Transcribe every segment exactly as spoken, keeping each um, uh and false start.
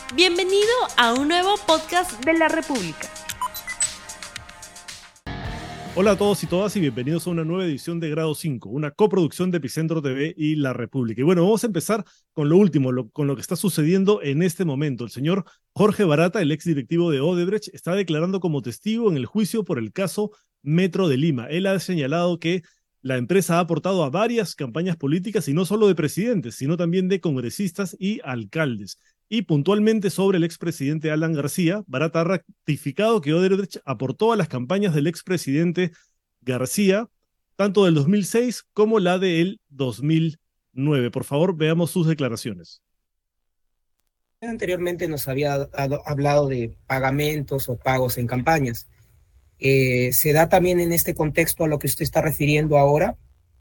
Bienvenido a un nuevo podcast de La República. Hola a todos y todas y bienvenidos a una nueva edición de Grado cinco, una coproducción de Epicentro T V y La República. Y bueno, vamos a empezar con lo último, lo, con lo que está sucediendo en este momento. El señor Jorge Barata, el exdirectivo de Odebrecht, está declarando como testigo en el juicio por el caso Metro de Lima. Él ha señalado que la empresa ha aportado a varias campañas políticas y no solo de presidentes, sino también de congresistas y alcaldes. Y puntualmente sobre el expresidente Alan García, Barata ha ratificado que Odebrecht aportó a las campañas del expresidente García, tanto del dos mil seis como la del dos mil nueve. Por favor, veamos sus declaraciones. Anteriormente nos había hablado de pagamentos o pagos en campañas. Eh, ¿Se da también en este contexto a lo que usted está refiriendo ahora?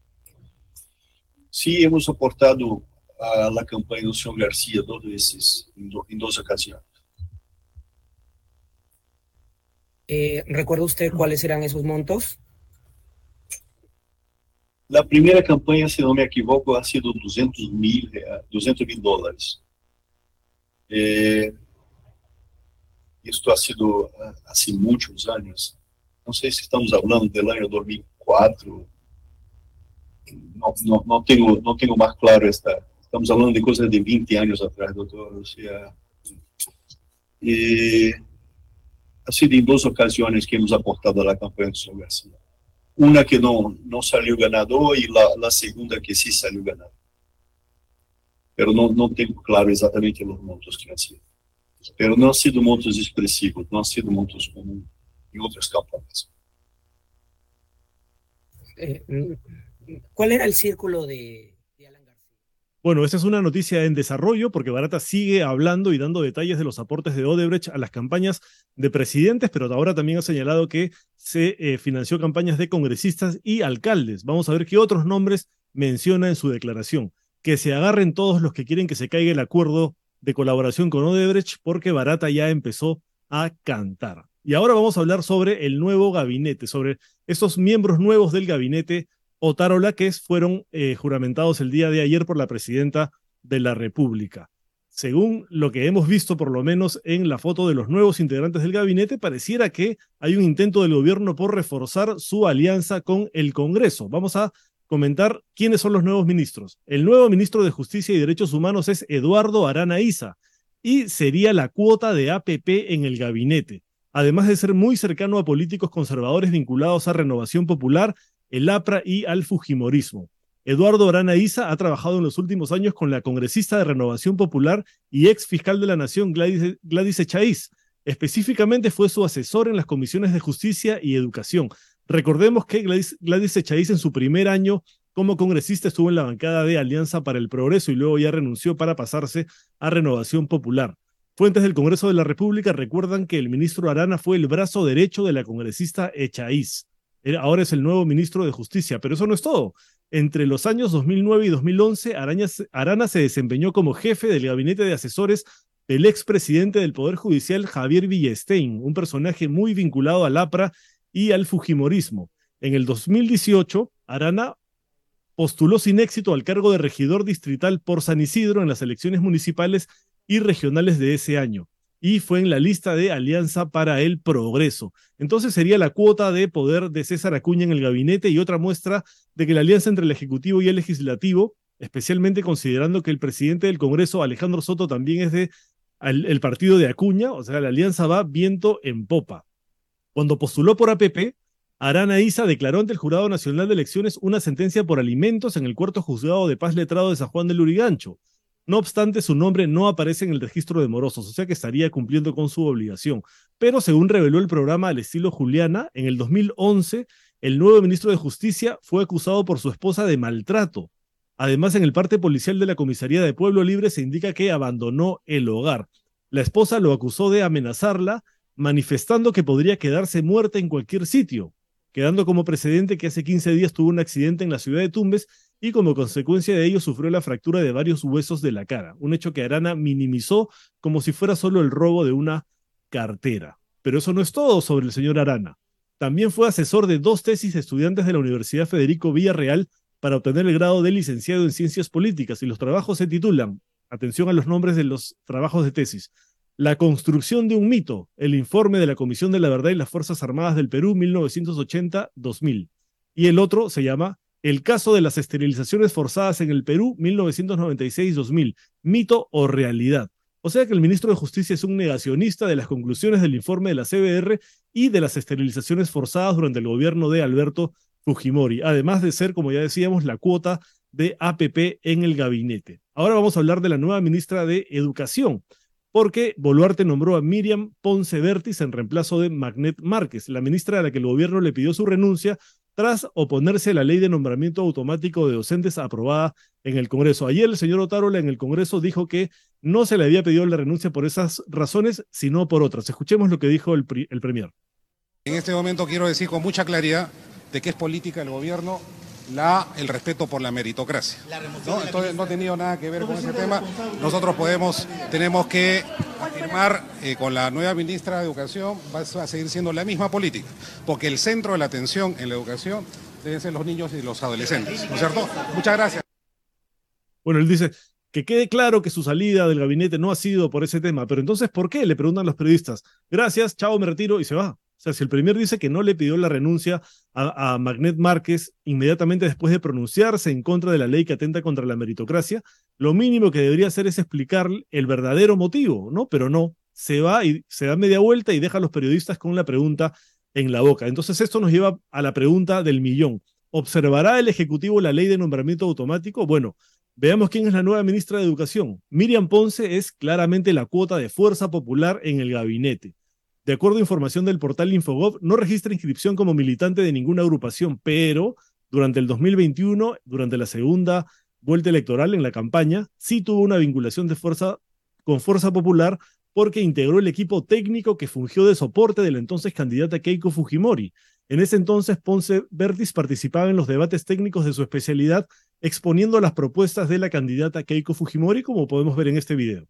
Sí, hemos aportado a la campaña del señor García dos veces, en, do, en dos ocasiones. Eh, ¿Recuerda usted cuáles eran esos montos? La primera campaña, si no me equivoco, ha sido doscientos mil dólares. Eh, esto ha sido hace muchos años. No sé si estamos hablando del año dos mil cuatro. No, no, no, tengo, no tengo más claro esta. Estamos hablando de cosas de veinte años atrás, doctor. O sea, eh, ha sido en dos ocasiones que hemos aportado a la campaña de señor García. Una que no, no salió ganador y la, la segunda que sí salió ganador. Pero no, no tengo claro exactamente los montos que han sido. Pero no han sido montos expresivos, no han sido montos como en otras campañas. Eh, ¿Cuál era el círculo de, de Alan García? Bueno, esta es una noticia en desarrollo porque Barata sigue hablando y dando detalles de los aportes de Odebrecht a las campañas de presidentes, pero ahora también ha señalado que se eh, financió campañas de congresistas y alcaldes. Vamos a ver qué otros nombres menciona en su declaración. Que se agarren todos los que quieren que se caiga el acuerdo de colaboración con Odebrecht porque Barata ya empezó a cantar. Y ahora vamos a hablar sobre el nuevo gabinete, sobre estos miembros nuevos del gabinete Otárola que fueron eh, juramentados el día de ayer por la presidenta de la República. Según lo que hemos visto, por lo menos en la foto de los nuevos integrantes del gabinete, pareciera que hay un intento del gobierno por reforzar su alianza con el Congreso. Vamos a comentar quiénes son los nuevos ministros. El nuevo ministro de Justicia y Derechos Humanos es Eduardo Arana Issa y sería la cuota de A P P en el gabinete, además de ser muy cercano a políticos conservadores vinculados a Renovación Popular, el A P R A y al Fujimorismo. Eduardo Arana Issa ha trabajado en los últimos años con la congresista de Renovación Popular y ex fiscal de la Nación Gladys, Gladys Echaíz. Específicamente fue su asesor en las comisiones de Justicia y Educación. Recordemos que Gladys, Gladys Echaíz en su primer año como congresista estuvo en la bancada de Alianza para el Progreso y luego ya renunció para pasarse a Renovación Popular. Fuentes del Congreso de la República recuerdan que el ministro Arana fue el brazo derecho de la congresista Echaíz. Ahora es el nuevo ministro de Justicia, pero eso no es todo. Entre los años dos mil nueve y dos mil once, Araña, Arana se desempeñó como jefe del gabinete de asesores del expresidente del Poder Judicial, Javier Villestein, un personaje muy vinculado al A P R A y al Fujimorismo. En el dos mil dieciocho, Arana postuló sin éxito al cargo de regidor distrital por San Isidro en las elecciones municipales y regionales de ese año, y fue en la lista de Alianza para el Progreso. Entonces sería la cuota de poder de César Acuña en el gabinete y otra muestra de que la alianza entre el Ejecutivo y el Legislativo, especialmente considerando que el presidente del Congreso, Alejandro Soto, también es de el, el partido de Acuña, o sea, la alianza va viento en popa. Cuando postuló por A P P, Arana Issa declaró ante el Jurado Nacional de Elecciones una sentencia por alimentos en el cuarto juzgado de paz letrado de San Juan del Lurigancho. No obstante, su nombre no aparece en el registro de morosos, o sea que estaría cumpliendo con su obligación. Pero según reveló el programa Al Estilo Juliana, en el dos mil once, el nuevo ministro de Justicia fue acusado por su esposa de maltrato. Además, en el parte policial de la comisaría de Pueblo Libre se indica que abandonó el hogar. La esposa lo acusó de amenazarla, manifestando que podría quedarse muerta en cualquier sitio, quedando como precedente que hace quince días tuvo un accidente en la ciudad de Tumbes y como consecuencia de ello sufrió la fractura de varios huesos de la cara, un hecho que Arana minimizó como si fuera solo el robo de una cartera. Pero eso no es todo sobre el señor Arana. También fue asesor de dos tesis de estudiantes de la Universidad Federico Villarreal para obtener el grado de licenciado en Ciencias Políticas, y los trabajos se titulan, atención a los nombres de los trabajos de tesis: La construcción de un mito, el informe de la Comisión de la Verdad y las Fuerzas Armadas del Perú mil novecientos ochenta a dos mil. Y el otro se llama El caso de las esterilizaciones forzadas en el Perú mil novecientos noventa y seis a dos mil, mito o realidad. O sea que el ministro de Justicia es un negacionista de las conclusiones del informe de la C B R y de las esterilizaciones forzadas durante el gobierno de Alberto Fujimori, además de ser, como ya decíamos, la cuota de A P P en el gabinete. Ahora vamos a hablar de la nueva ministra de Educación, porque Boluarte nombró a Miriam Ponce Bertis en reemplazo de Magnet Márquez, la ministra a la que el gobierno le pidió su renuncia tras oponerse a la ley de nombramiento automático de docentes aprobada en el Congreso. Ayer el señor Otárola en el Congreso dijo que no se le había pedido la renuncia por esas razones, sino por otras. Escuchemos lo que dijo el, el premier. En este momento quiero decir con mucha claridad de que es política del gobierno la, el respeto por la meritocracia. ¿No? Entonces no ha tenido nada que ver con ese tema. Nosotros podemos, tenemos que afirmar eh, con la nueva ministra de Educación va a seguir siendo la misma política, porque el centro de la atención en la educación deben ser los niños y los adolescentes, ¿no es cierto? Muchas gracias. Bueno, él dice que quede claro que su salida del gabinete no ha sido por ese tema, pero entonces, ¿por qué? Le preguntan los periodistas. Gracias, chao, me retiro y se va. O sea, si el premier dice que no le pidió la renuncia a, a Magnet Márquez inmediatamente después de pronunciarse en contra de la ley que atenta contra la meritocracia, lo mínimo que debería hacer es explicar el verdadero motivo, ¿no? Pero no, se va y se da media vuelta y deja a los periodistas con la pregunta en la boca. Entonces esto nos lleva a la pregunta del millón. ¿Observará el Ejecutivo la ley de nombramiento automático? Bueno, veamos quién es la nueva ministra de Educación. Miriam Ponce es claramente la cuota de Fuerza Popular en el gabinete. De acuerdo a información del portal Infogov, no registra inscripción como militante de ninguna agrupación, pero durante el dos mil veintiuno, durante la segunda vuelta electoral en la campaña, sí tuvo una vinculación de fuerza, con Fuerza Popular porque integró el equipo técnico que fungió de soporte de la entonces candidata Keiko Fujimori. En ese entonces, Ponce Bertis participaba en los debates técnicos de su especialidad, exponiendo las propuestas de la candidata Keiko Fujimori, como podemos ver en este video.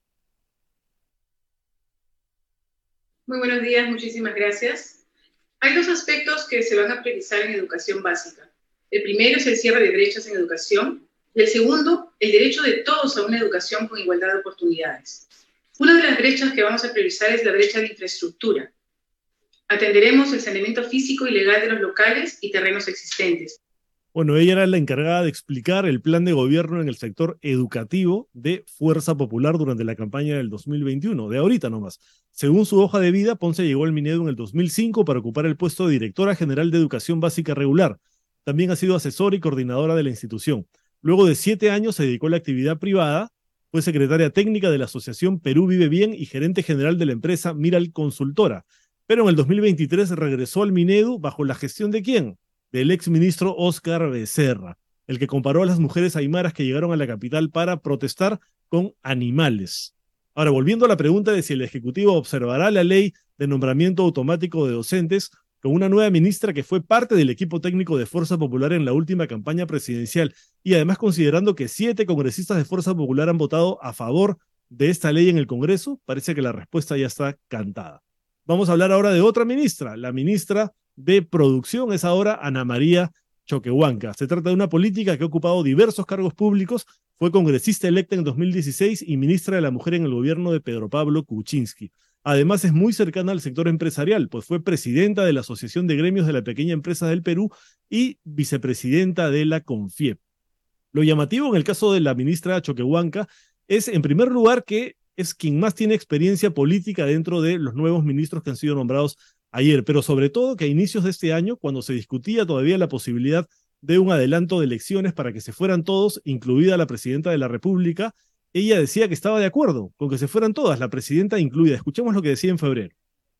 Muy buenos días, muchísimas gracias. Hay dos aspectos que se van a priorizar en educación básica. El primero es el cierre de brechas en educación y el segundo, el derecho de todos a una educación con igualdad de oportunidades. Una de las brechas que vamos a priorizar es la brecha de infraestructura. Atenderemos el saneamiento físico y legal de los locales y terrenos existentes. Bueno, ella era la encargada de explicar el plan de gobierno en el sector educativo de Fuerza Popular durante la campaña del dos mil veintiuno, de ahorita nomás. Según su hoja de vida, Ponce llegó al Minedu en el dos mil cinco para ocupar el puesto de directora general de Educación Básica Regular. También ha sido asesora y coordinadora de la institución. Luego de siete años se dedicó a la actividad privada, fue secretaria técnica de la Asociación Perú Vive Bien y gerente general de la empresa Miral Consultora. Pero en el dos mil veintitrés regresó al Minedu bajo la gestión ¿de quién? Del exministro Óscar Becerra, el que comparó a las mujeres aymaras que llegaron a la capital para protestar con animales. Ahora, volviendo a la pregunta de si el Ejecutivo observará la ley de nombramiento automático de docentes, con una nueva ministra que fue parte del equipo técnico de Fuerza Popular en la última campaña presidencial, y además considerando que siete congresistas de Fuerza Popular han votado a favor de esta ley en el Congreso, parece que la respuesta ya está cantada. Vamos a hablar ahora de otra ministra, la ministra de Producción es ahora Ana María Choquehuanca. Se trata de una política que ha ocupado diversos cargos públicos, fue congresista electa en dos mil dieciséis y ministra de la Mujer en el gobierno de Pedro Pablo Kuczynski. Además es muy cercana al sector empresarial, pues fue presidenta de la Asociación de Gremios de la Pequeña Empresa del Perú y vicepresidenta de la CONFIEP. Lo llamativo en el caso de la ministra Choquehuanca es, en primer lugar, que es quien más tiene experiencia política dentro de los nuevos ministros que han sido nombrados ayer, pero sobre todo que a inicios de este año, cuando se discutía todavía la posibilidad de un adelanto de elecciones para que se fueran todos, incluida la presidenta de la República, ella decía que estaba de acuerdo con que se fueran todas, la presidenta incluida. Escuchemos lo que decía en febrero.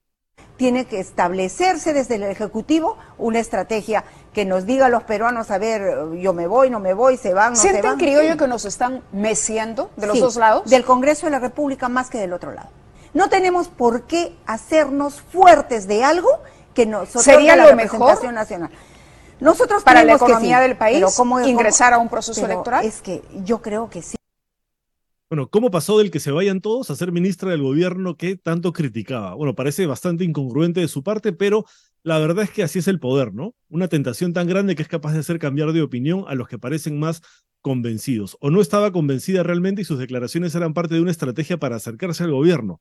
Tiene que establecerse desde el Ejecutivo una estrategia que nos diga a los peruanos, a ver, yo me voy, no me voy, se van, no se van. ¿Sienten, criollo, que nos están meciendo de los sí, dos lados? Del Congreso de la República más que del otro lado. No tenemos por qué hacernos fuertes de algo que nosotros ¿Sería la lo representación mejor nacional. Nosotros para la creemos economía que sí, del país pero ¿cómo, ingresar cómo, a un proceso pero electoral? Es que yo creo que sí. Bueno, ¿cómo pasó del que se vayan todos a ser ministra del gobierno que tanto criticaba? Bueno, parece bastante incongruente de su parte, pero la verdad es que así es el poder, ¿no? Una tentación tan grande que es capaz de hacer cambiar de opinión a los que parecen más convencidos. O no estaba convencida realmente y sus declaraciones eran parte de una estrategia para acercarse al gobierno.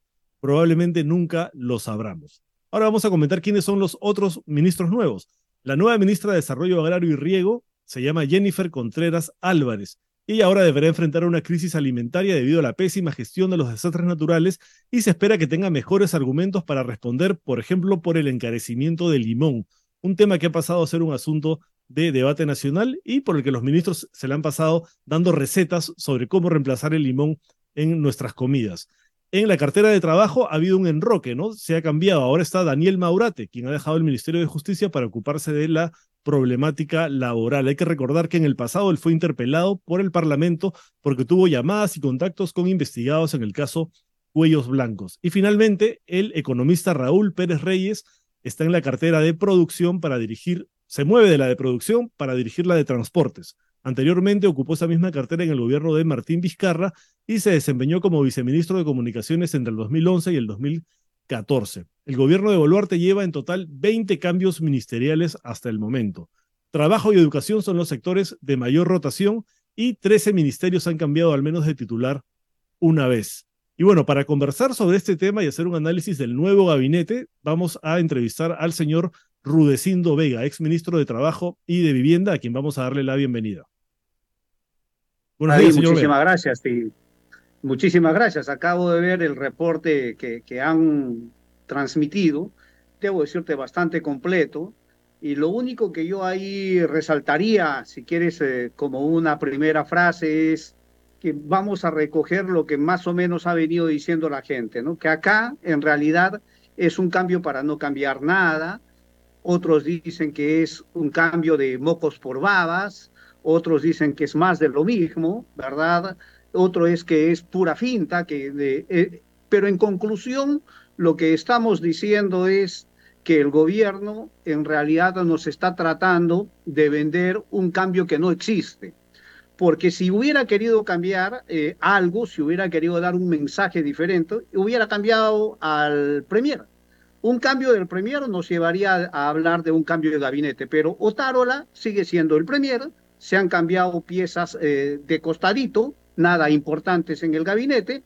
Probablemente nunca lo sabramos. Ahora vamos a comentar quiénes son los otros ministros nuevos. La nueva ministra de Desarrollo Agrario y Riego se llama Jennifer Contreras Álvarez. Ella ahora deberá enfrentar una crisis alimentaria debido a la pésima gestión de los desastres naturales y se espera que tenga mejores argumentos para responder, por ejemplo, por el encarecimiento del limón, un tema que ha pasado a ser un asunto de debate nacional y por el que los ministros se le han pasado dando recetas sobre cómo reemplazar el limón en nuestras comidas. En la cartera de trabajo ha habido un enroque, ¿no? Se ha cambiado. Ahora está Daniel Maurate, quien ha dejado el Ministerio de Justicia para ocuparse de la problemática laboral. Hay que recordar que en el pasado él fue interpelado por el Parlamento porque tuvo llamadas y contactos con investigados en el caso Cuellos Blancos. Y finalmente, el economista Raúl Pérez Reyes está en la cartera de producción para dirigir, se mueve de la de producción para dirigir la de transportes. Anteriormente ocupó esa misma cartera en el gobierno de Martín Vizcarra y se desempeñó como viceministro de Comunicaciones entre el dos mil once y el dos mil catorce. El gobierno de Boluarte lleva en total veinte cambios ministeriales hasta el momento. Trabajo y educación son los sectores de mayor rotación y trece ministerios han cambiado al menos de titular una vez. Y bueno, para conversar sobre este tema y hacer un análisis del nuevo gabinete, vamos a entrevistar al señor Rudecindo Vega, exministro de Trabajo y de Vivienda, a quien vamos a darle la bienvenida. Buenos días, señor Muchísimas Vega. gracias, sí. Muchísimas gracias. Acabo de ver el reporte que, que han transmitido. Debo decirte bastante completo. Y lo único que yo ahí resaltaría, si quieres, eh, como una primera frase, es que vamos a recoger lo que más o menos ha venido diciendo la gente, ¿no? Que acá, en realidad, es un cambio para no cambiar nada. Otros dicen que es un cambio de mocos por babas. Otros dicen que es más de lo mismo, ¿verdad? Otro es que es pura finta, que de, eh, pero en conclusión lo que estamos diciendo es que el gobierno en realidad nos está tratando de vender un cambio que no existe. Porque si hubiera querido cambiar eh, algo, si hubiera querido dar un mensaje diferente, hubiera cambiado al Premier. Un cambio del Premier nos llevaría a hablar de un cambio de gabinete, pero Otárola sigue siendo el Premier. Se han cambiado piezas eh, de costadito, nada importantes en el gabinete,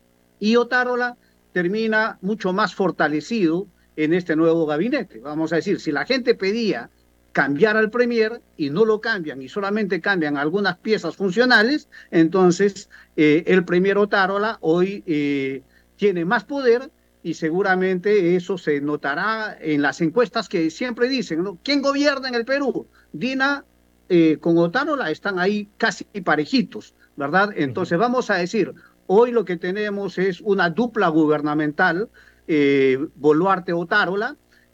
y Otárola termina mucho más fortalecido en este nuevo gabinete. Vamos a decir, si la gente pedía cambiar al Premier y no lo cambian y solamente cambian algunas piezas funcionales, entonces eh, el Premier Otárola hoy eh, tiene más poder y seguramente eso se notará en las encuestas que siempre dicen, ¿no? ¿Quién gobierna en el Perú? Dina Eh, con Otárola están ahí casi parejitos, ¿verdad? Entonces vamos a decir, hoy lo que tenemos es una dupla gubernamental, eh, Boluarte-Otárola,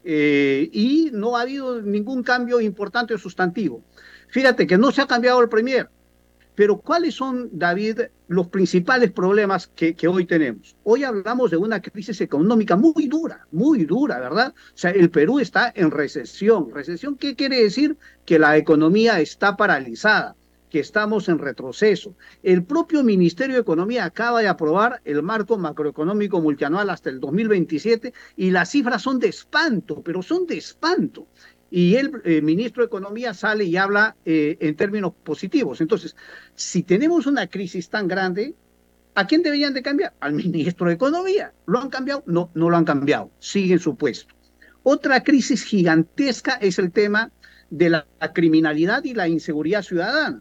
eh, y no ha habido ningún cambio importante o sustantivo. Fíjate que no se ha cambiado el Premier, pero ¿cuáles son, David, los principales problemas que, que hoy tenemos? Hoy hablamos de una crisis económica muy dura, muy dura, ¿verdad? O sea, el Perú está en recesión. ¿Recesión qué quiere decir? Que la economía está paralizada, que estamos en retroceso. El propio Ministerio de Economía acaba de aprobar el marco macroeconómico multianual hasta el dos mil veintisiete y las cifras son de espanto, pero son de espanto. Y el eh, ministro de Economía sale y habla eh, en términos positivos. Entonces, si tenemos una crisis tan grande, ¿a quién deberían de cambiar? Al ministro de Economía. ¿Lo han cambiado? No, no lo han cambiado. Sigue en su puesto. Otra crisis gigantesca es el tema de la criminalidad y la inseguridad ciudadana.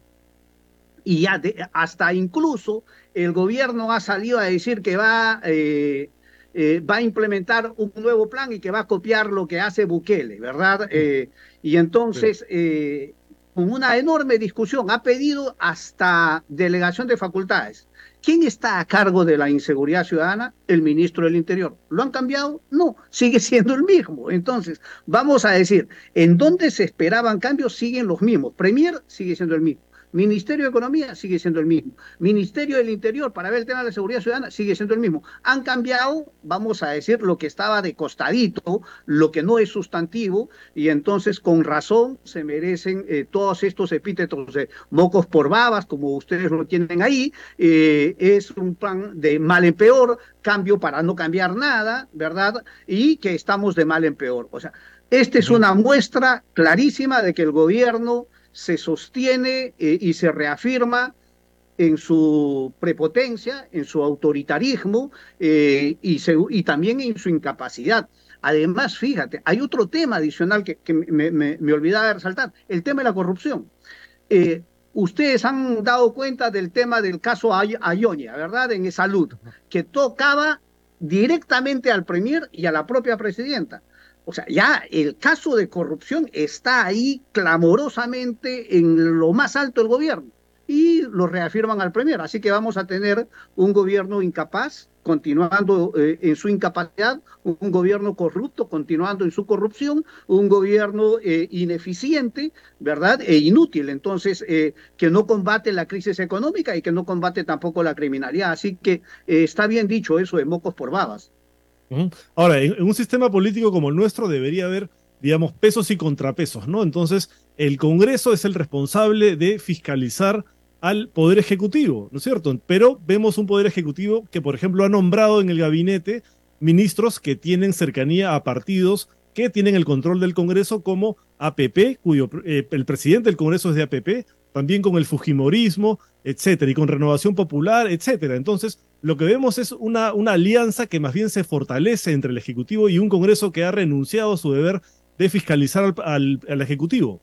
Y ya de, hasta incluso el gobierno ha salido a decir que va... Eh, Eh, va a implementar un nuevo plan y que va a copiar lo que hace Bukele, ¿verdad? Eh, y entonces, eh, con una enorme discusión, ha pedido hasta delegación de facultades. ¿Quién está a cargo de la inseguridad ciudadana? El ministro del Interior. ¿Lo han cambiado? No, sigue siendo el mismo. Entonces, vamos a decir, en donde se esperaban cambios siguen los mismos. Premier sigue siendo el mismo. Ministerio de Economía sigue siendo el mismo. Ministerio del Interior, para ver el tema de la seguridad ciudadana, sigue siendo el mismo. Han cambiado, vamos a decir, lo que estaba de costadito, lo que no es sustantivo, y entonces con razón se merecen eh, todos estos epítetos de mocos por babas, como ustedes lo tienen ahí. Eh, es un plan de mal en peor, cambio para no cambiar nada, ¿verdad? Y que estamos de mal en peor. O sea, esta es una muestra clarísima de que el gobierno se sostiene eh, y se reafirma en su prepotencia, en su autoritarismo eh, y, se, y también en su incapacidad. Además, fíjate, hay otro tema adicional que, que me, me, me olvidaba de resaltar, el tema de la corrupción. Eh, ustedes han dado cuenta del tema del caso Ayonia, ¿verdad? En salud, que tocaba directamente al premier y a la propia presidenta. O sea, ya el caso de corrupción está ahí clamorosamente en lo más alto del gobierno y lo reafirman al premier. Así que vamos a tener un gobierno incapaz, continuando eh, en su incapacidad, un, un gobierno corrupto, continuando en su corrupción, un gobierno eh, ineficiente, ¿verdad? E inútil, entonces, eh, que no combate la crisis económica y que no combate tampoco la criminalidad. Así que eh, está bien dicho eso de mocos por babas. Ahora, en, en un sistema político como el nuestro debería haber, digamos, pesos y contrapesos, ¿no? Entonces, el Congreso es el responsable de fiscalizar al Poder Ejecutivo, ¿no es cierto? Pero vemos un Poder Ejecutivo que, por ejemplo, ha nombrado en el gabinete ministros que tienen cercanía a partidos que tienen el control del Congreso, como A P P, cuyo eh, el presidente del Congreso es de A P P, también con el fujimorismo, etcétera, y con Renovación Popular, etcétera. Entonces, lo que vemos es una, una alianza que más bien se fortalece entre el Ejecutivo y un Congreso que ha renunciado a su deber de fiscalizar al, al, al Ejecutivo.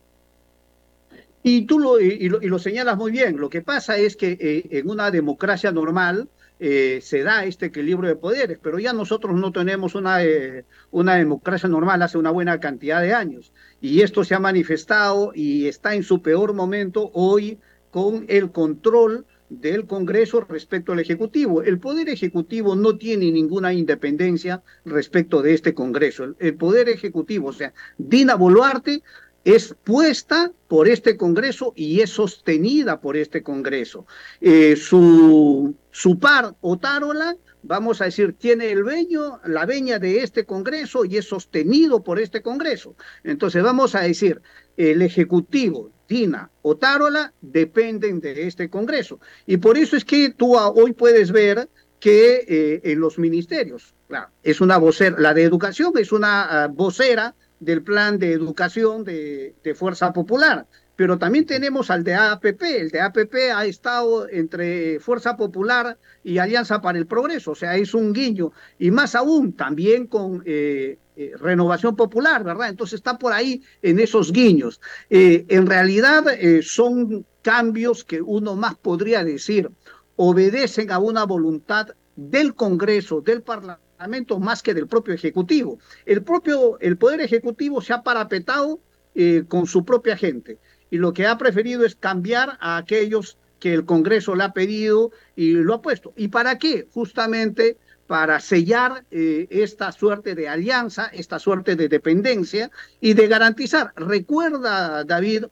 Y tú lo, y, lo, y lo señalas muy bien. Lo que pasa es que eh, en una democracia normal eh, se da este equilibrio de poderes, pero ya nosotros no tenemos una, eh, una democracia normal hace una buena cantidad de años. Y esto se ha manifestado y está en su peor momento hoy con el control del Congreso respecto al Ejecutivo. El Poder Ejecutivo no tiene ninguna independencia respecto de este Congreso. El, el Poder Ejecutivo, o sea, Dina Boluarte, es puesta por este Congreso y es sostenida por este Congreso. Eh, su, su par, Otárola, vamos a decir, tiene el veño, la veña de este Congreso y es sostenido por este Congreso. Entonces vamos a decir, el Ejecutivo, Dina, Otárola, dependen de este Congreso. Y por eso es que tú hoy puedes ver que eh, en los ministerios, claro, es una vocera, la de Educación es una uh, vocera del plan de educación de, de Fuerza Popular, pero también tenemos al de A P P. El de A P P ha estado entre Fuerza Popular y Alianza para el Progreso, o sea, es un guiño, y más aún también con eh, eh, Renovación Popular, ¿verdad? Entonces está por ahí en esos guiños. Eh, en realidad eh, son cambios que uno más podría decir, obedecen a una voluntad del Congreso, del Parlamento, más que del propio Ejecutivo. El propio, el Poder Ejecutivo se ha parapetado eh, con su propia gente y lo que ha preferido es cambiar a aquellos que el Congreso le ha pedido y lo ha puesto. ¿Y para qué? Justamente para sellar eh, esta suerte de alianza, esta suerte de dependencia y de garantizar. Recuerda, David,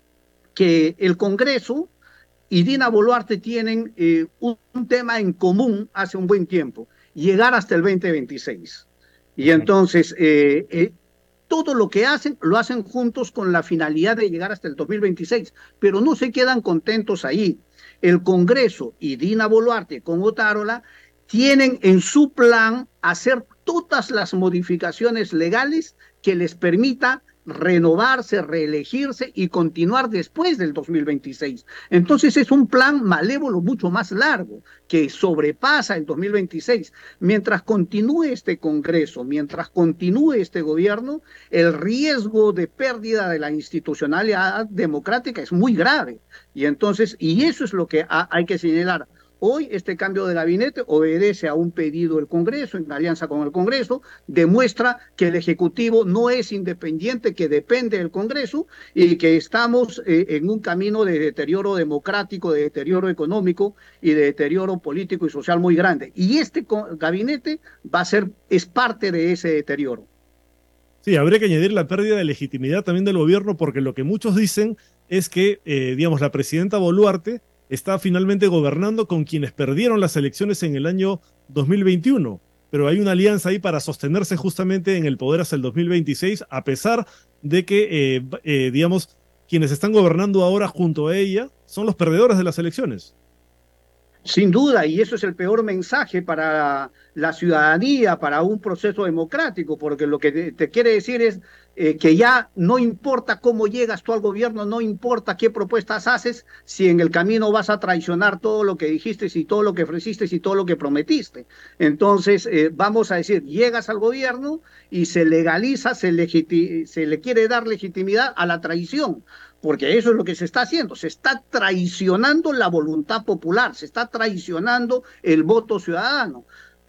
que el Congreso y Dina Boluarte tienen eh, un, un tema en común hace un buen tiempo: llegar hasta el veinte veintiséis. Y entonces, eh, eh, todo lo que hacen, lo hacen juntos con la finalidad de llegar hasta el dos mil veintiséis, pero no se quedan contentos ahí. El Congreso y Dina Boluarte con Otárola tienen en su plan hacer todas las modificaciones legales que les permita renovarse, reelegirse y continuar después del dos mil veintiséis. Entonces es un plan malévolo mucho más largo que sobrepasa el dos mil veintiséis. Mientras continúe este Congreso, mientras continúe este gobierno, el riesgo de pérdida de la institucionalidad democrática es muy grave. Y entonces, y eso es lo que ha, hay que señalar. Hoy este cambio de gabinete obedece a un pedido del Congreso, en alianza con el Congreso, demuestra que el Ejecutivo no es independiente, que depende del Congreso y que estamos eh, en un camino de deterioro democrático, de deterioro económico y de deterioro político y social muy grande. Y este gabinete va a ser, es parte de ese deterioro. Sí, habría que añadir la pérdida de legitimidad también del gobierno, porque lo que muchos dicen es que, eh, digamos, la presidenta Boluarte está finalmente gobernando con quienes perdieron las elecciones en el año dos mil veintiuno, pero hay una alianza ahí para sostenerse justamente en el poder hasta el dos mil veintiséis, a pesar de que, eh, eh, digamos, quienes están gobernando ahora junto a ella son los perdedores de las elecciones. Sin duda, y eso es el peor mensaje para la ciudadanía, para un proceso democrático, porque lo que te, te quiere decir es eh, que ya no importa cómo llegas tú al gobierno, no importa qué propuestas haces, si en el camino vas a traicionar todo lo que dijiste, y todo lo que ofreciste, y todo lo que prometiste. Entonces, eh, vamos a decir, llegas al gobierno y se legaliza, se, legiti- se le quiere dar legitimidad a la traición. Porque eso es lo que se está haciendo, se está traicionando la voluntad popular, se está traicionando el voto ciudadano,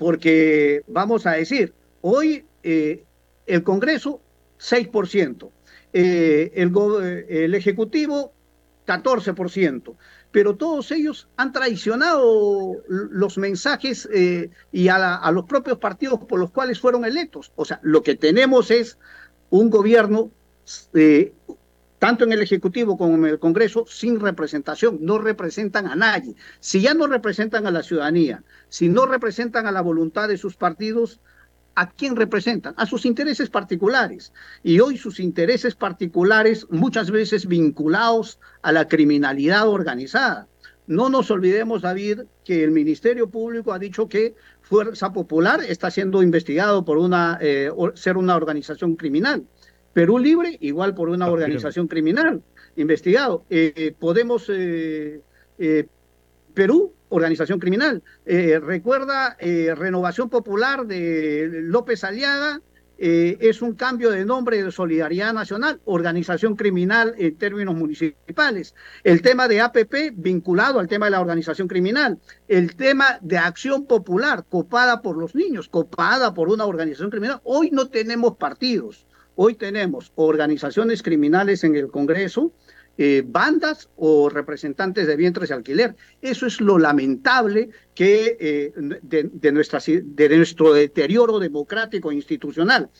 porque vamos a decir, hoy eh, el Congreso seis por ciento, eh, el, el Ejecutivo catorce por ciento, pero todos ellos han traicionado los mensajes eh, y a, la, a los propios partidos por los cuales fueron electos. O sea, lo que tenemos es un gobierno eh, tanto en el Ejecutivo como en el Congreso, sin representación, no representan a nadie. Si ya no representan a la ciudadanía, si no representan a la voluntad de sus partidos, ¿a quién representan? A sus intereses particulares. Y hoy sus intereses particulares muchas veces vinculados a la criminalidad organizada. No nos olvidemos, David, que el Ministerio Público ha dicho que Fuerza Popular está siendo investigado por una, eh, ser una organización criminal. Perú Libre, igual por una organización criminal, investigado. Eh, Podemos, eh, eh, Perú, organización criminal. Eh, recuerda, eh, Renovación Popular de López Aliaga, eh, es un cambio de nombre de Solidaridad Nacional, organización criminal en términos municipales. El tema de A P P vinculado al tema de la organización criminal. El tema de Acción Popular, copada por los niños, copada por una organización criminal. Hoy no tenemos partidos. Hoy tenemos organizaciones criminales en el Congreso, eh, bandas o representantes de vientres de alquiler. Eso es lo lamentable que eh, de, de, nuestra, de nuestro deterioro democrático e institucional.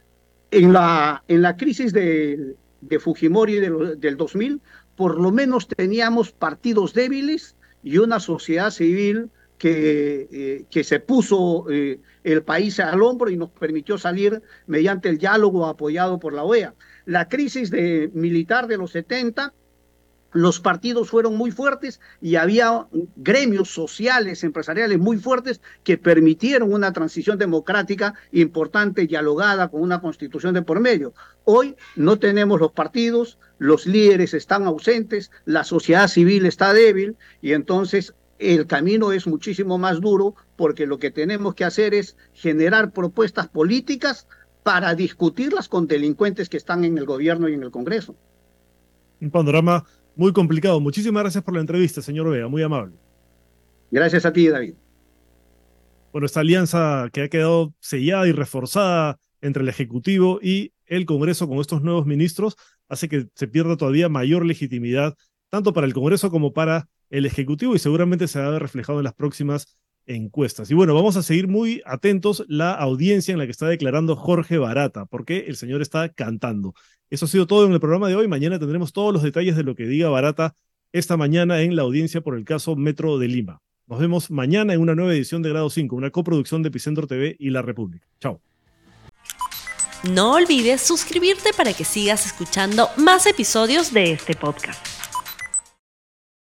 En la, en la crisis de, de Fujimori de, del dos mil, por lo menos teníamos partidos débiles y una sociedad civil que, eh, que se puso eh, el país al hombro y nos permitió salir mediante el diálogo apoyado por la O E A. La crisis de, militar de los setenta, los partidos fueron muy fuertes y había gremios sociales, empresariales muy fuertes que permitieron una transición democrática importante, dialogada, con una constitución de por medio. Hoy no tenemos los partidos, los líderes están ausentes, la sociedad civil está débil y entonces el camino es muchísimo más duro porque lo que tenemos que hacer es generar propuestas políticas para discutirlas con delincuentes que están en el gobierno y en el Congreso. Un panorama muy complicado. Muchísimas gracias por la entrevista, señor Vega, muy amable. Gracias a ti, David. Bueno, esta alianza que ha quedado sellada y reforzada entre el Ejecutivo y el Congreso con estos nuevos ministros hace que se pierda todavía mayor legitimidad tanto para el Congreso como para el Ejecutivo y seguramente se va a ver reflejado en las próximas encuestas. Y bueno, vamos a seguir muy atentos la audiencia en la que está declarando Jorge Barata, porque el señor está cantando. Eso ha sido todo en el programa de hoy. Mañana tendremos todos los detalles de lo que diga Barata esta mañana en la audiencia por el caso Metro de Lima. Nos vemos mañana en una nueva edición de Grado cinco, una coproducción de Epicentro T V y La República. Chao. No olvides suscribirte para que sigas escuchando más episodios de este podcast.